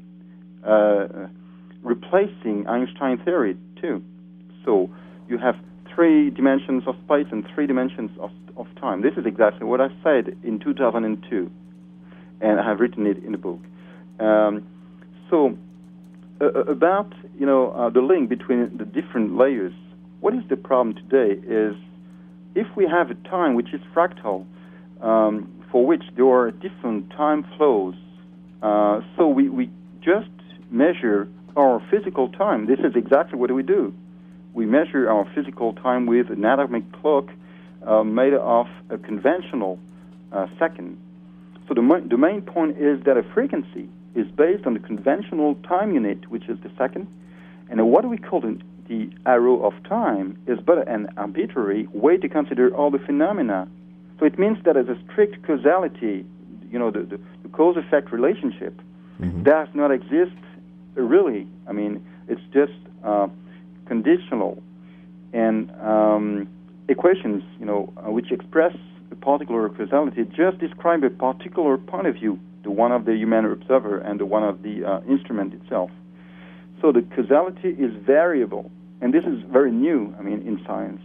replacing Einstein theory too. So you have 3 dimensions of space and 3 dimensions of time. This is exactly what I said in 2002, and I have written it in the book. About the link between the different layers, what is the problem today is if we have a time which is fractal, for which there are different time flows, so we just measure our physical time. This is exactly what we do. We measure our physical time with an atomic clock made of a conventional second. So the main point is that a frequency is based on the conventional time unit, which is the second, and what we call the arrow of time is but an arbitrary way to consider all the phenomena. So it means that as a strict causality, the cause-effect relationship does not exist really. I mean, it's just conditional. And equations, which express a particular causality, just describe a particular point of view, the one of the human observer and the one of the instrument itself. So the causality is variable, and this is very new, in science.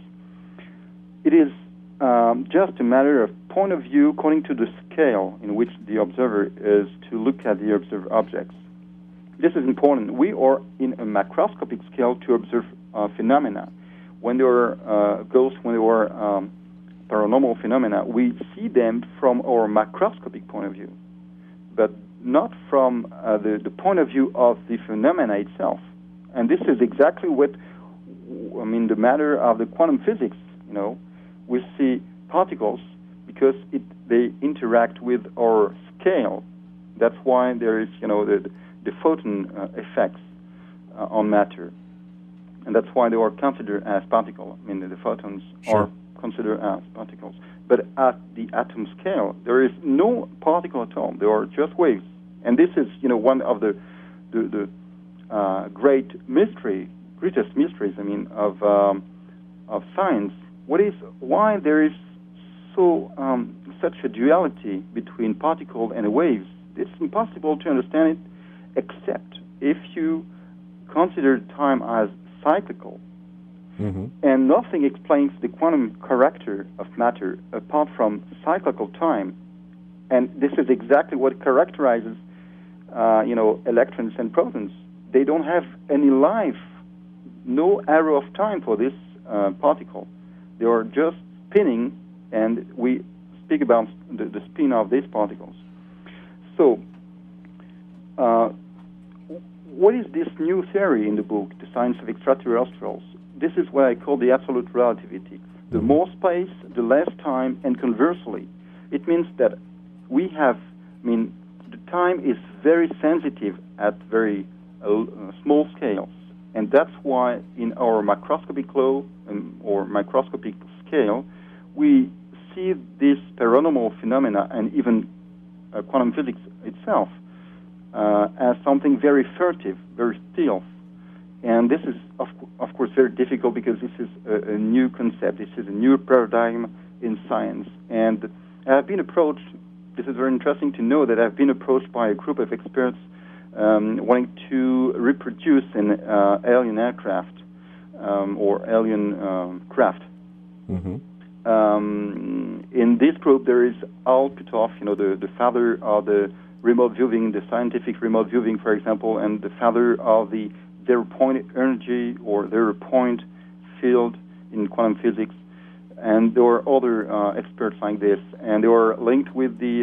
It is just a matter of point of view according to the scale in which the observer is to look at the observed objects. This is important. We are in a macroscopic scale to observe phenomena. When there are ghosts, when there are paranormal phenomena, we see them from our macroscopic point of view, but not from the point of view of the phenomena itself. And this is exactly what, the matter of the quantum physics, we see particles because they interact with our scale. That's why there is, the photon effects on matter. And that's why they are considered as particles. The photons are considered as particles. But at the atom scale, there is no particle at all. There are just waves. And this is, one of the greatest mysteries, of science. Why there is such a duality between particle and waves? It's impossible to understand it except if you consider time as cyclical. And nothing explains the quantum character of matter apart from cyclical time. And this is exactly what characterizes, electrons and protons. They don't have any life, no arrow of time for this particle. They are just spinning, and we speak about the spin of these particles. So, what is this new theory in the book, The Science of Extraterrestrials? This is what I call the absolute relativity. The more space, the less time, and conversely. It means that we have, the time is very sensitive at very small scales. And that's why in our macroscopic law or microscopic scale, we see this paranormal phenomena and even quantum physics itself as something very furtive, very stealth. And this is, of course, very difficult because this is a new concept. This is a new paradigm in science. And I've been approached, this is very interesting to know that I've been approached by a group of experts wanting to reproduce an alien aircraft or alien craft. Mm-hmm. In this group, there is Al Puthoff, the father of the remote viewing, the scientific remote viewing, for example, and the father of the zero-point energy or zero-point field in quantum physics. And there are other experts like this, and they are linked with the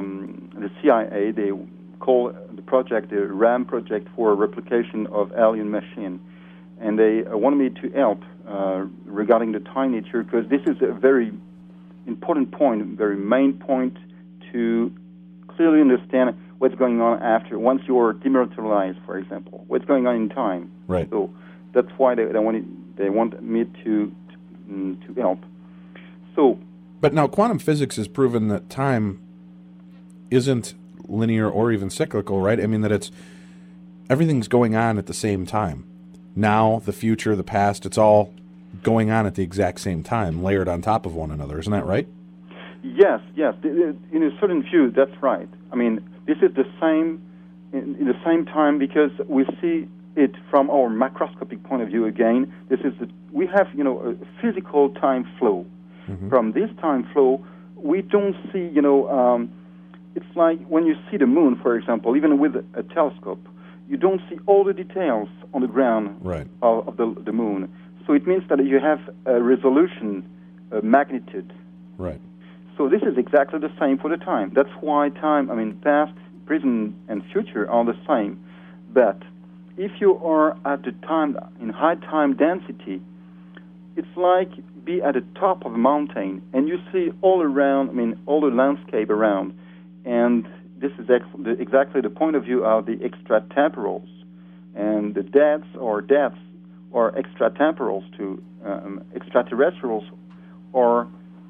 CIA. They call the project the RAM project for replication of alien machine. And they wanted me to help regarding the time nature, because this is a very important point, very main point to clearly understand what's going on after, once you're dematerialized, for example, what's going on in time. Right. So that's why they want me to help. So, but now quantum physics has proven that time isn't linear or even cyclical, right? I mean, that everything's going on at the same time. Now, the future, the past, it's all going on at the exact same time, layered on top of one another. Isn't that right? Yes. In a certain view, that's right. I mean, this is the same in the same time because we see it from our macroscopic point of view again. We have a physical time flow. Mm-hmm. From this time flow, we don't see it's like when you see the moon, for example, even with a telescope, you don't see all the details on the ground right. of the moon. So it means that you have a resolution, a magnitude. Right. So this is exactly the same for the time. That's why time, past, present, and future are the same. But if you are at the time, in high time density, it's like be at the top of a mountain, and you see all around, all the landscape around. And this is exactly the point of view of the extratemporals. And the deaths are extratemporals too. Extraterrestrials are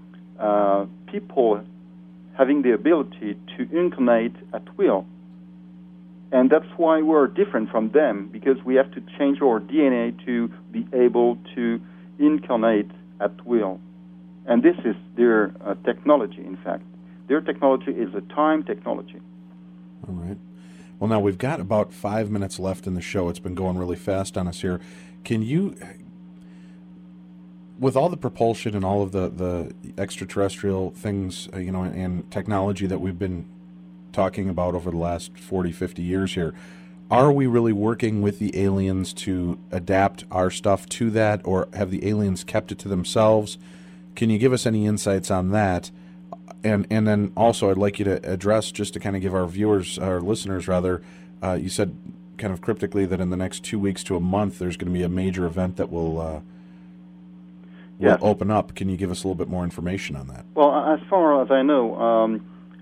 people having the ability to incarnate at will. And that's why we're different from them, because we have to change our DNA to be able to incarnate at will. And this is their technology, in fact. Their technology is a time technology. All right. Well, now we've got about 5 minutes left in the show. It's been going really fast on us here. Can you, with all the propulsion and all of the extraterrestrial things, and technology that we've been talking about over the last 40, 50 years here, are we really working with the aliens to adapt our stuff to that, or have the aliens kept it to themselves? Can you give us any insights on that? And then also I'd like you to address, just to kind of give our viewers, our listeners rather, you said kind of cryptically that in the next 2 weeks to a month there's going to be a major event that will open up. Can you give us a little bit more information on that? Well, as far as I know,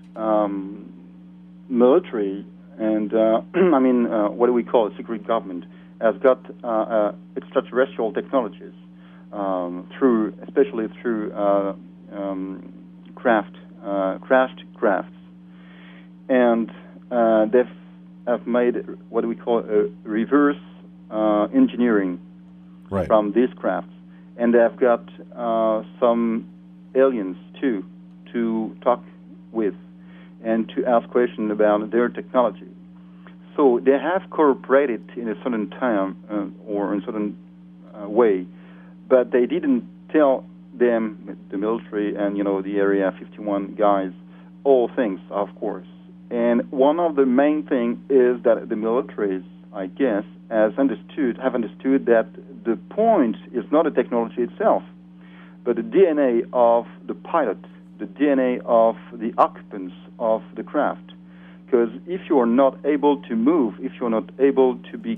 military and, what do we call a secret government, has got extraterrestrial technologies especially through crashed crafts. And they have made what we call a reverse engineering from these crafts. And they have got some aliens, too, to talk with and to ask questions about their technology. So they have cooperated in a certain time or in a certain way, but they didn't tell them, the military and, the Area 51 guys, all things, of course. And one of the main things is that the militaries, I guess, have understood that the point is not the technology itself, but the DNA of the pilot, the DNA of the occupants of the craft. Because if you are not able to move, if you are not able to be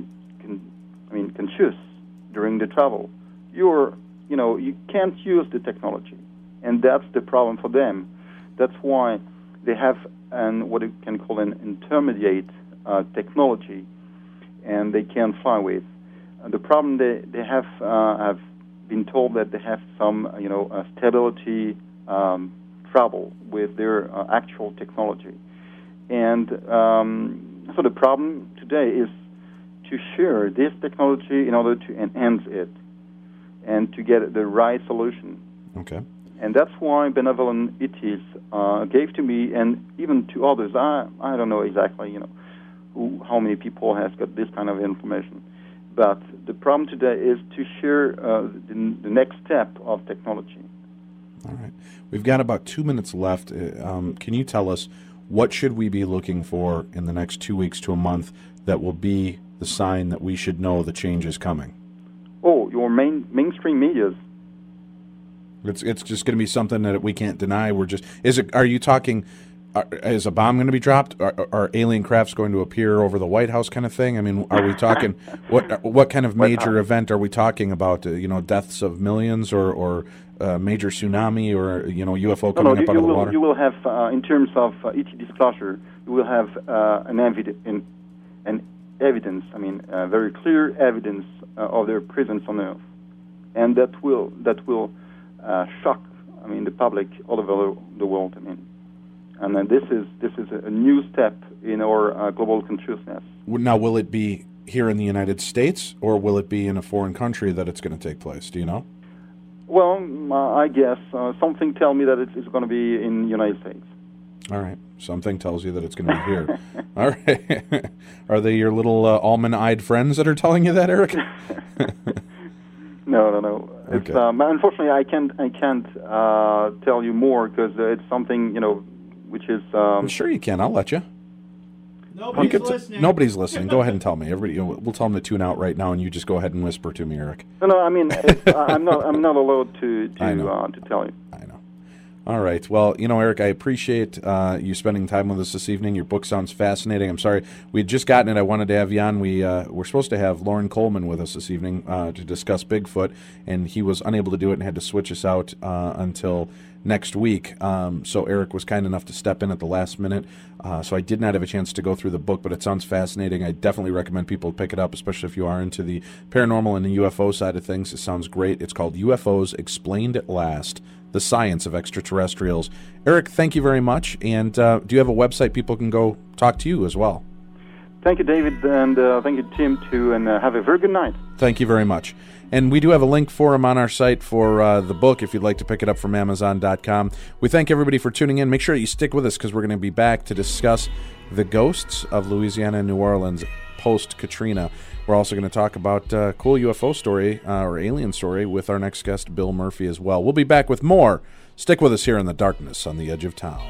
conscious during the travel, you can't use the technology, and that's the problem for them. That's why they have what you can call an intermediate technology, and they can fly with. The problem they have been told that they have some stability trouble with their actual technology. And so the problem today is to share this technology in order to enhance it and to get the right solution. Okay. And that's why Benevolent ETs gave to me and even to others. I don't know exactly, how many people has got this kind of information. But the problem today is to share the next step of technology. All right. We've got about 2 minutes left. Can you tell us what should we be looking for in the next 2 weeks to a month that will be the sign that we should know the change is coming? Oh, your mainstream medias. It's just going to be something that we can't deny. Are you talking, is a bomb going to be dropped? Are alien crafts going to appear over the White House kind of thing? I mean, are we talking, what kind of major event are we talking about? Deaths of millions or major tsunami or, UFO coming up out of the water? You will have, in terms of ET disclosure, you will have an evidence, very clear evidence of their presence on Earth. And that will shock, the public all over the world. And then this is a new step in our global consciousness. Now, will it be here in the United States, or will it be in a foreign country that it's going to take place? Do you know? Well, I guess something tells me that it's going to be in the United States. All right. Something tells you that it's going to be here. All right. Are they your little almond-eyed friends that are telling you that, Eric? No. It's, Okay. Unfortunately, I can't tell Oh, you more because it's something which is. I'm sure you can. I'll let you. Nobody's listening. Nobody's listening. Go ahead and tell me. Everybody, we'll tell them to tune out right now, and you just go ahead and whisper to me, Eric. No. I'm not allowed to tell you. I know. All right. Well, Eric, I appreciate you spending time with us this evening. Your book sounds fascinating. I'm sorry we had just gotten it. I wanted to have you on. We're supposed to have Lauren Coleman with us this evening to discuss Bigfoot, and he was unable to do it and had to switch us out until next week. So Eric was kind enough to step in at the last minute. So I did not have a chance to go through the book, but it sounds fascinating. I definitely recommend people pick it up, especially if you are into the paranormal and the UFO side of things. It sounds great. It's called UFOs Explained at Last: The Science of Extraterrestrials. Eric, thank you very much. And do you have a website people can go talk to you as well? Thank you, David, and thank you, Tim, too, and have a very good night. Thank you very much. And we do have a link for him on our site for the book if you'd like to pick it up from Amazon.com. We thank everybody for tuning in. Make sure that you stick with us because we're going to be back to discuss the ghosts of Louisiana and New Orleans post-Katrina. We're also going to talk about a cool UFO story or alien story with our next guest, Bill Murphy, as well. We'll be back with more. Stick with us here in the darkness on the edge of town.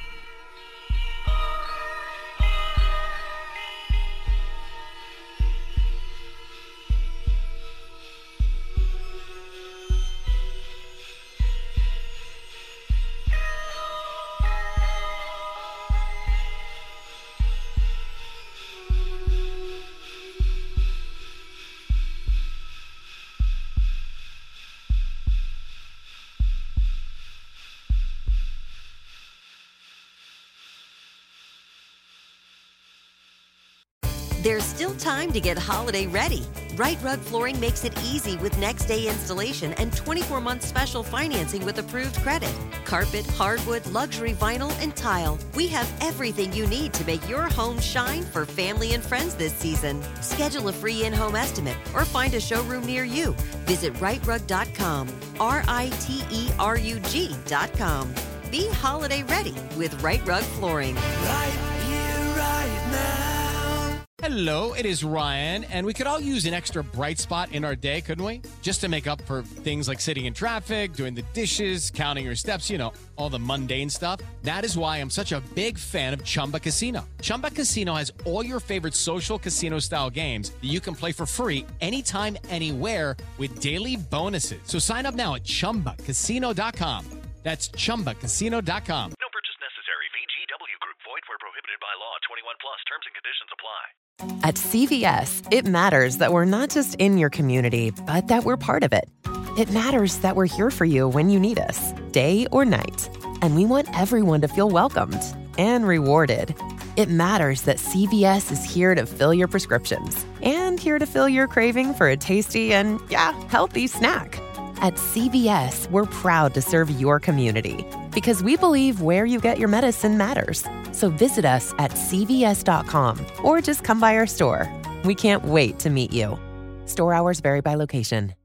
There's still time to get holiday ready. Right Rug Flooring makes it easy with next day installation and 24-month special financing with approved credit. Carpet, hardwood, luxury vinyl, and tile. We have everything you need to make your home shine for family and friends this season. Schedule a free in-home estimate or find a showroom near you. Visit rightrug.com, RITERUG.com. Be holiday ready with Right Rug Flooring. Right here, right now. Hello, it is Ryan, and we could all use an extra bright spot in our day, couldn't we? Just to make up for things like sitting in traffic, doing the dishes, counting your steps, all the mundane stuff. That is why I'm such a big fan of Chumba Casino. Chumba Casino has all your favorite social casino-style games that you can play for free anytime, anywhere with daily bonuses. So sign up now at ChumbaCasino.com. That's ChumbaCasino.com. No purchase necessary. VGW Group. Void where prohibited by law. 21 plus. Terms and conditions apply. At CVS, it matters that we're not just in your community, but that we're part of it. It matters that we're here for you when you need us, day or night. And we want everyone to feel welcomed and rewarded. It matters that CVS is here to fill your prescriptions and here to fill your craving for a tasty and, healthy snack. At CVS, we're proud to serve your community because we believe where you get your medicine matters. So visit us at cvs.com or just come by our store. We can't wait to meet you. Store hours vary by location.